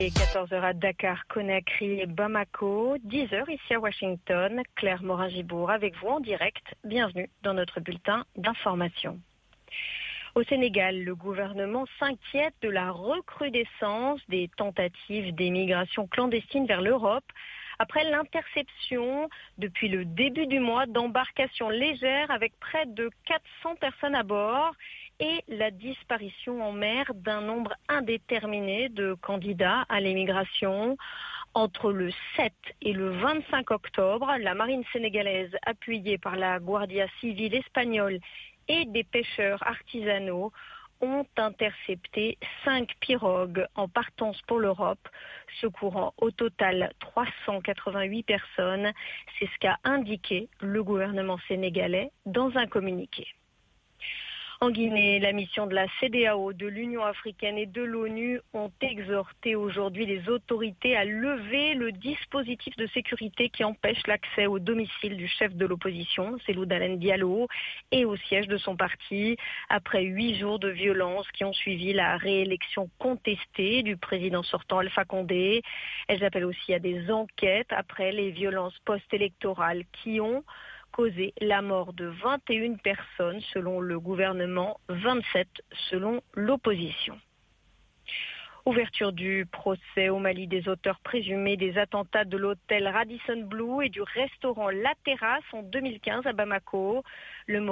Et 14 heures à Dakar, Conakry et Bamako, 10 heures ici à Washington. Claire Morin-Gibour avec vous en direct. Bienvenue dans notre bulletin d'information. Au Sénégal, le gouvernement s'inquiète de la recrudescence des tentatives d'émigration clandestine vers l'Europe après l'interception depuis le début du mois d'embarcations légères avec près de 400 personnes à bord et la disparition en mer d'un nombre indéterminé de candidats à l'émigration. Entre le 7 et le 25 octobre, la marine sénégalaise, appuyée par la Guardia Civile espagnole et des pêcheurs artisanaux, ont intercepté 5 pirogues en partance pour l'Europe, secourant au total 388 personnes. C'est ce qu'a indiqué le gouvernement sénégalais dans un communiqué. En Guinée, la mission de la CEDEAO, de l'Union africaine et de l'ONU ont exhorté aujourd'hui les autorités à lever le dispositif de sécurité qui empêche l'accès au domicile du chef de l'opposition, Cellou Dalein Diallo, et au siège de son parti, après 8 jours de violence qui ont suivi la réélection contestée du président sortant Alpha Condé. Elles appellent aussi à des enquêtes après les violences post-électorales qui ont causé la mort de 21 personnes selon le gouvernement, 27 selon l'opposition. Ouverture du procès au Mali des auteurs présumés des attentats de l'hôtel Radisson Blu et du restaurant La Terrasse en 2015 à Bamako. Le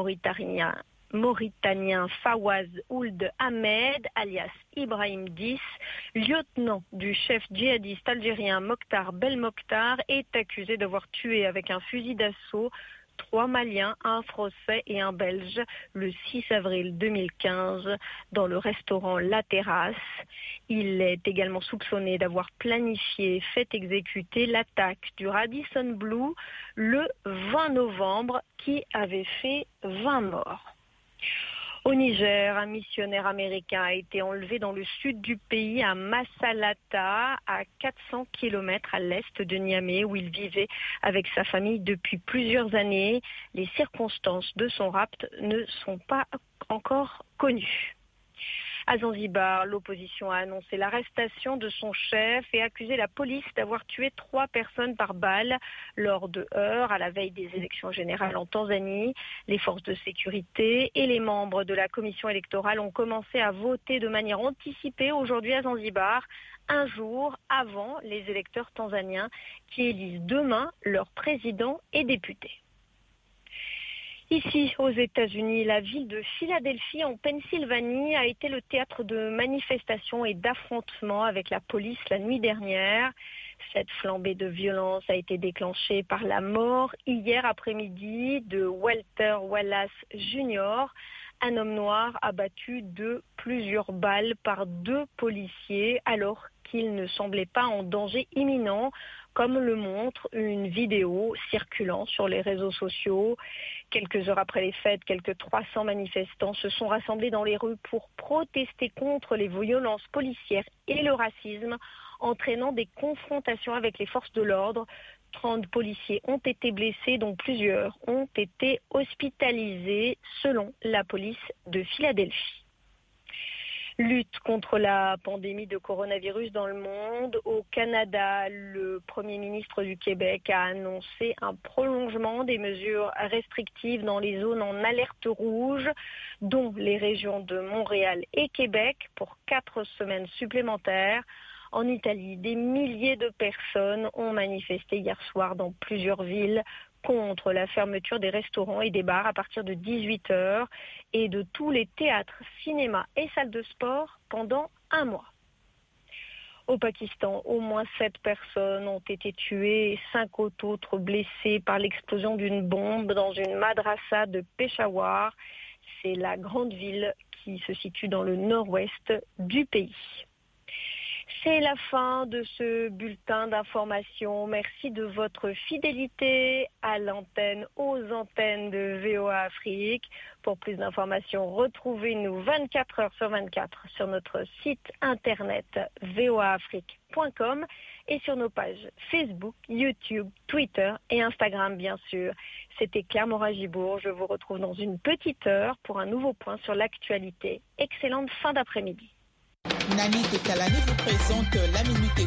Mauritanien Fawaz Ould Ahmed, alias Ibrahim 10, lieutenant du chef djihadiste algérien Mokhtar Belmokhtar, est accusé d'avoir tué avec un fusil d'assaut 3 Maliens, un Français et un Belge le 6 avril 2015 dans le restaurant La Terrasse. Il est également soupçonné d'avoir planifié et fait exécuter l'attaque du Radisson Blu le 20 novembre qui avait fait 20 morts. Au Niger, un missionnaire américain a été enlevé dans le sud du pays, à Massalata, à 400 km à l'est de Niamey, où il vivait avec sa famille depuis plusieurs années. Les circonstances de son rapt ne sont pas encore connues. À Zanzibar, l'opposition a annoncé l'arrestation de son chef et accusé la police d'avoir tué 3 personnes par balle lors de heurts à la veille des élections générales en Tanzanie. Les forces de sécurité et les membres de la commission électorale ont commencé à voter de manière anticipée aujourd'hui à Zanzibar, un jour avant les électeurs tanzaniens qui élisent demain leur président et députés. Ici, aux États-Unis, la ville de Philadelphie, en Pennsylvanie, a été le théâtre de manifestations et d'affrontements avec la police la nuit dernière. Cette flambée de violence a été déclenchée par la mort hier après-midi de Walter Wallace Jr., un homme noir abattu de plusieurs balles par 2 policiers alors qu'il ne semblait pas en danger imminent, comme le montre une vidéo circulant sur les réseaux sociaux. Quelques heures après les fêtes, quelques 300 manifestants se sont rassemblés dans les rues pour protester contre les violences policières et le racisme, entraînant des confrontations avec les forces de l'ordre. 30 policiers ont été blessés, dont plusieurs ont été hospitalisés, selon la police de Philadelphie. Lutte contre la pandémie de coronavirus dans le monde. Au Canada, le Premier ministre du Québec a annoncé un prolongement des mesures restrictives dans les zones en alerte rouge, dont les régions de Montréal et Québec, pour 4 semaines supplémentaires. En Italie, des milliers de personnes ont manifesté hier soir dans plusieurs villes contre la fermeture des restaurants et des bars à partir de 18h et de tous les théâtres, cinémas et salles de sport pendant un mois. Au Pakistan, au moins 7 personnes ont été tuées et 5 autres blessées par l'explosion d'une bombe dans une madrasa de Peshawar. C'est la grande ville qui se situe dans le nord-ouest du pays. C'est la fin de ce bulletin d'information. Merci de votre fidélité à l'antenne, aux antennes de VOA Afrique. Pour plus d'informations, retrouvez-nous 24 heures sur 24 sur notre site internet voaafrique.com et sur nos pages Facebook, YouTube, Twitter et Instagram bien sûr. C'était Claire Morin-Gibour. Je vous retrouve dans une petite heure pour un nouveau point sur l'actualité. Excellente fin d'après-midi. Nani Tekalani vous présente la Minute